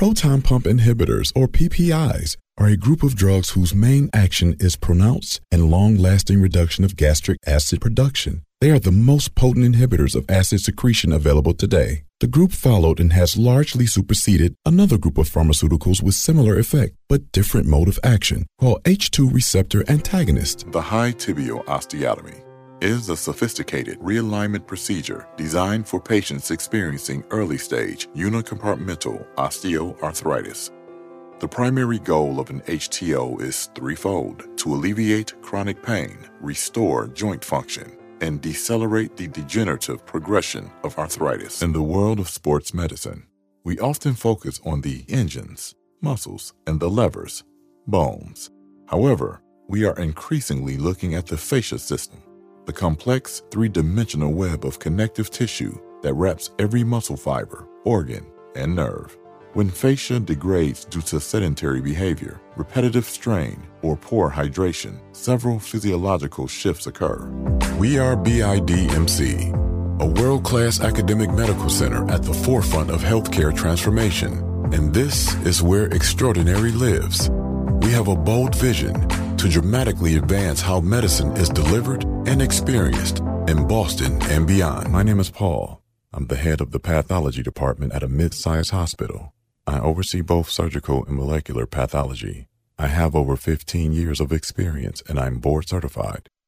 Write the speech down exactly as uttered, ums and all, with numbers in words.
Proton pump inhibitors, or P P Is, are a group of drugs whose main action is pronounced and long-lasting reduction of gastric acid production. They are the most potent inhibitors of acid secretion available today. The group followed and has largely superseded another group of pharmaceuticals with similar effect but different mode of action, called H two receptor antagonist. The high tibial osteotomy is a sophisticated realignment procedure designed for patients experiencing early-stage unicompartmental osteoarthritis. The primary goal of an H T O is threefold: to alleviate chronic pain, restore joint function, and decelerate the degenerative progression of arthritis. In the world of sports medicine, we often focus on the engines, muscles, and the levers, bones. However, we are increasingly looking at the fascia system, the complex three-dimensional web of connective tissue that wraps every muscle fiber, organ, and nerve. When fascia degrades due to sedentary behavior, repetitive strain, or poor hydration, several physiological shifts occur. We are B I D M C, a world-class academic medical center at the forefront of healthcare transformation, and this is where extraordinary lives. We have a bold vision to dramatically advance how medicine is delivered and experienced in Boston and beyond. My name is Paul. I'm the head of the pathology department at a mid-sized hospital. I oversee both surgical and molecular pathology. I have over fifteen years of experience and I'm board certified.